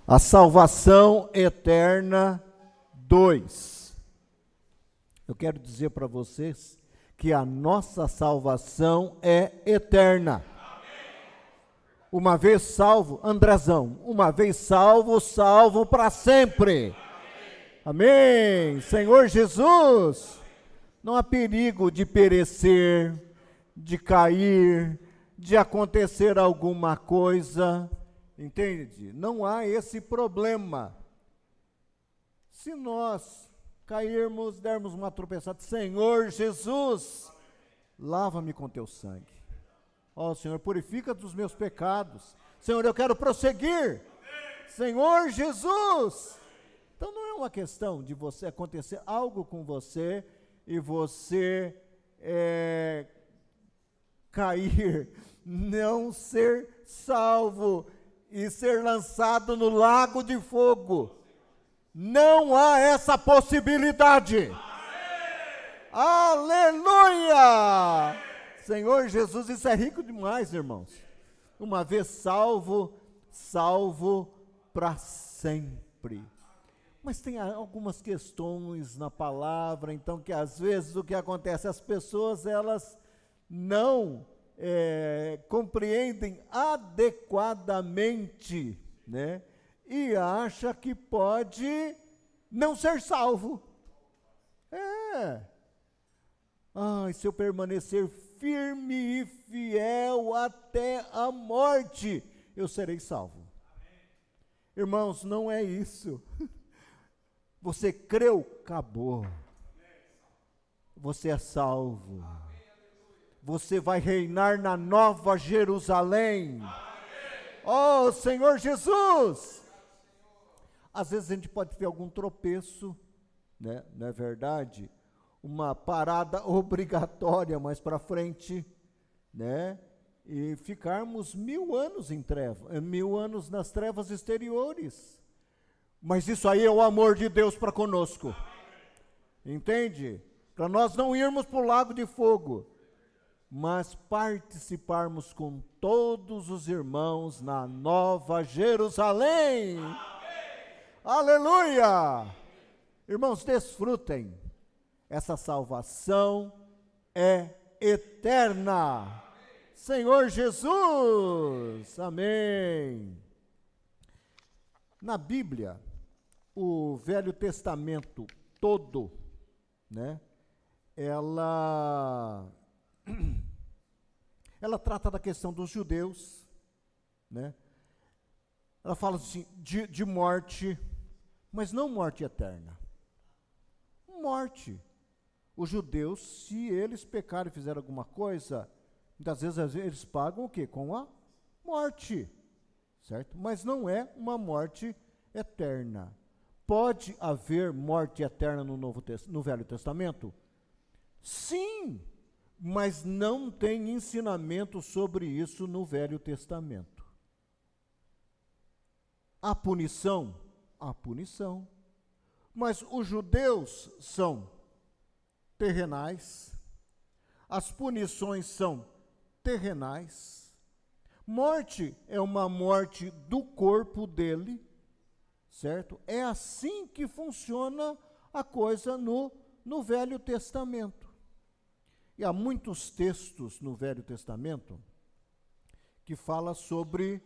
A salvação eterna 2. Eu quero dizer para vocês que a nossa salvação é eterna. Uma vez salvo, Andrezão, uma vez salvo, salvo para sempre. Amém. Senhor Jesus, não há perigo de perecer, de cair, de acontecer alguma coisa, entende? Não há esse problema. Se nós cairmos, dermos uma tropeçada, Senhor Jesus, lava-me com teu sangue. Ó Senhor, purifica dos meus pecados. Senhor, eu quero prosseguir. Senhor Jesus. Então não é uma questão de você acontecer algo com você e você cair, não ser salvo e ser lançado no lago de fogo. Não há essa possibilidade. Aleluia! Senhor Jesus, isso é rico demais, irmãos. Uma vez salvo, salvo para sempre. Mas tem algumas questões na palavra, então, que às vezes o que acontece, as pessoas, elas não compreendem adequadamente, né? E acha que pode não ser salvo. Ai, se eu permanecer firme e fiel até a morte, eu serei salvo. Amém. Irmãos, não é isso. Você creu, acabou. Você é salvo. Você vai reinar na Nova Jerusalém. Oh, Senhor Jesus! Às vezes a gente pode ter algum tropeço, né? Não é verdade? Uma parada obrigatória mais para frente, né? E ficarmos 1000 anos em trevas, 1000 anos nas trevas exteriores. Mas isso aí é o amor de Deus para conosco. Entende? Para nós não irmos para o lago de fogo, mas participarmos com todos os irmãos na Nova Jerusalém. Amém. Aleluia! Irmãos, desfrutem. Essa salvação é eterna. Amém. Senhor Jesus, amém. Na Bíblia, o Velho Testamento todo, né, ela trata da questão dos judeus, né? Ela fala assim, de morte, mas não morte eterna. Morte. Os judeus, se eles pecarem e fizerem alguma coisa, muitas vezes eles pagam o quê? Com a morte, certo? Mas não é uma morte eterna. Pode haver morte eterna no Velho Testamento? Sim, mas não tem ensinamento sobre isso no Velho Testamento. A punição? A punição. Mas os judeus são terrenais, as punições são terrenais, morte é uma morte do corpo dele, certo? É assim que funciona a coisa no Velho Testamento. E há muitos textos no Velho Testamento que fala sobre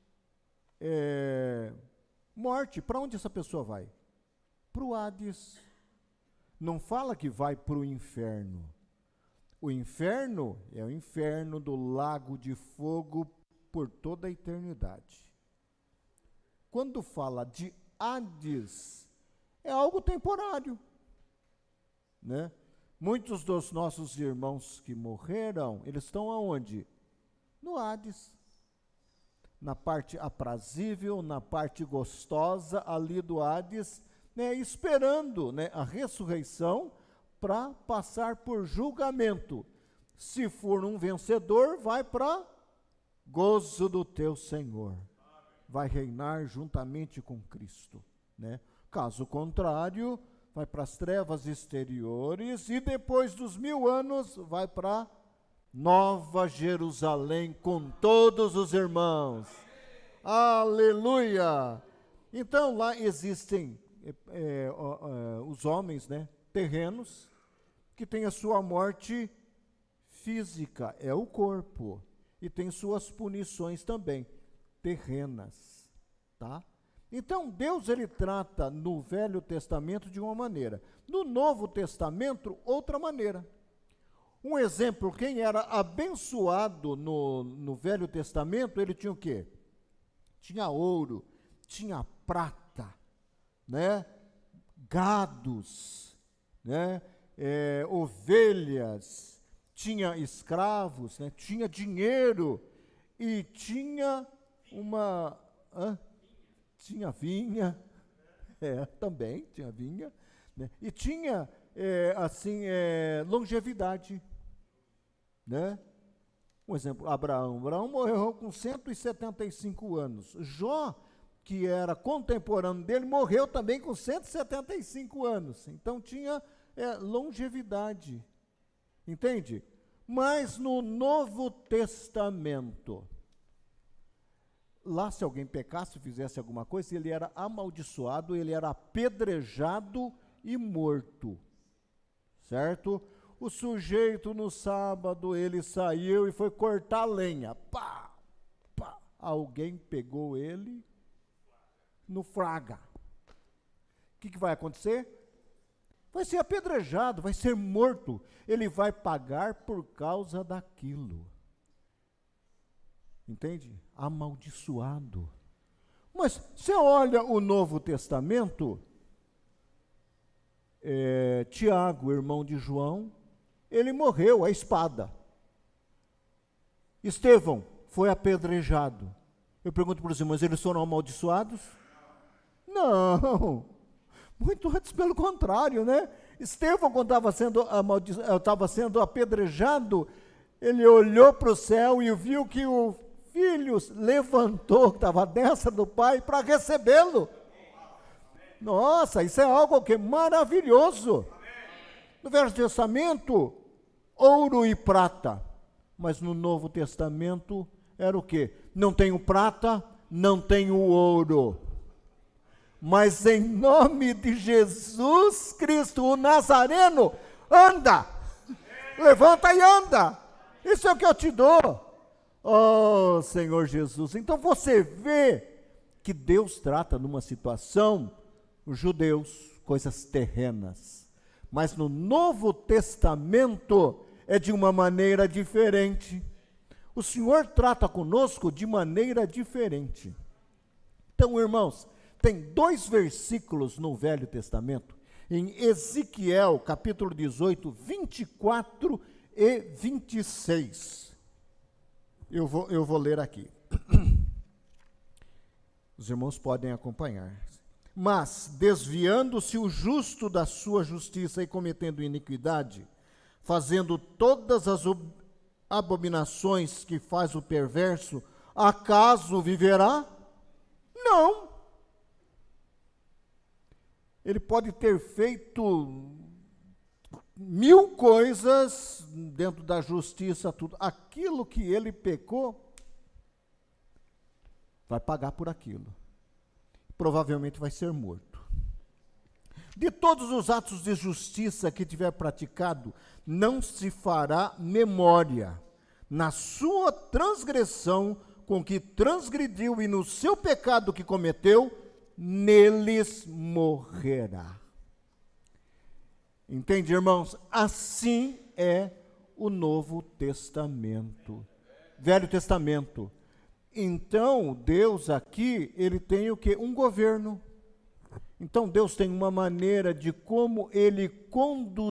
morte. Para onde essa pessoa vai? Para o Hades. Não fala que vai para o inferno. O inferno é o inferno do lago de fogo por toda a eternidade. Quando fala de Hades, é algo temporário, né? Muitos dos nossos irmãos que morreram, eles estão aonde? No Hades. Na parte aprazível, na parte gostosa ali do Hades, né, esperando, né, a ressurreição para passar por julgamento. Se for um vencedor, vai para gozo do teu Senhor. Vai reinar juntamente com Cristo, né? Caso contrário, vai para as trevas exteriores e depois dos 1000 anos vai para Nova Jerusalém com todos os irmãos. Aleluia! Então, lá existem os homens, né, terrenos, que têm a sua morte física, é o corpo, e tem suas punições também, terrenas, tá? Então, Deus, ele trata no Velho Testamento de uma maneira, no Novo Testamento, outra maneira. Um exemplo, quem era abençoado no Velho Testamento, ele tinha o quê? Tinha ouro, tinha prata, né? Gados, né? Ovelhas, tinha escravos, né? Tinha dinheiro e tinha tinha vinha, também tinha vinha, né? E tinha, longevidade, né? Um exemplo, Abraão morreu com 175 anos. Jó, que era contemporâneo dele, morreu também com 175 anos. Então tinha longevidade, entende? Mas no Novo Testamento, lá, se alguém pecasse, fizesse alguma coisa, ele era amaldiçoado, ele era apedrejado e morto, certo? O sujeito, no sábado, ele saiu e foi cortar lenha. Pá, pá. Alguém pegou ele no flagra. O que vai acontecer? Vai ser apedrejado, vai ser morto. Ele vai pagar por causa daquilo. Entende? Amaldiçoado. Mas você olha o Novo Testamento, Tiago, irmão de João, ele morreu à espada. Estevão foi apedrejado. Eu pergunto para os irmãos, eles foram amaldiçoados? Não, muito antes, pelo contrário, né? Estevão, quando estava sendo apedrejado, ele olhou para o céu e viu que o filho levantou, que estava à destra do pai, para recebê-lo. Nossa, isso é algo que é maravilhoso. No Velho Testamento, ouro e prata, mas no Novo Testamento era o quê? Não tenho prata, não tenho ouro, mas em nome de Jesus Cristo, o Nazareno, anda, levanta e anda, isso é o que eu te dou. Oh, Senhor Jesus. Então você vê que Deus trata numa situação, os judeus, coisas terrenas, mas no Novo Testamento é de uma maneira diferente. O Senhor trata conosco de maneira diferente. Então, irmãos, tem 2 versículos no Velho Testamento, em Ezequiel, capítulo 18, 24 e 26. Eu vou ler aqui. Os irmãos podem acompanhar. Mas, desviando-se o justo da sua justiça e cometendo iniquidade, fazendo todas as abominações que faz o perverso, acaso viverá? Não. Ele pode ter feito 1000 coisas dentro da justiça, tudo. Aquilo que ele pecou, vai pagar por aquilo. Provavelmente vai ser morto. De todos os atos de justiça que tiver praticado, não se fará memória. Na sua transgressão com que transgrediu e no seu pecado que cometeu, neles morrerá. Entende, irmãos? Assim é o Novo Testamento. Velho Testamento. Então, Deus aqui, ele tem o quê? Um governo. Então, Deus tem uma maneira de como ele conduz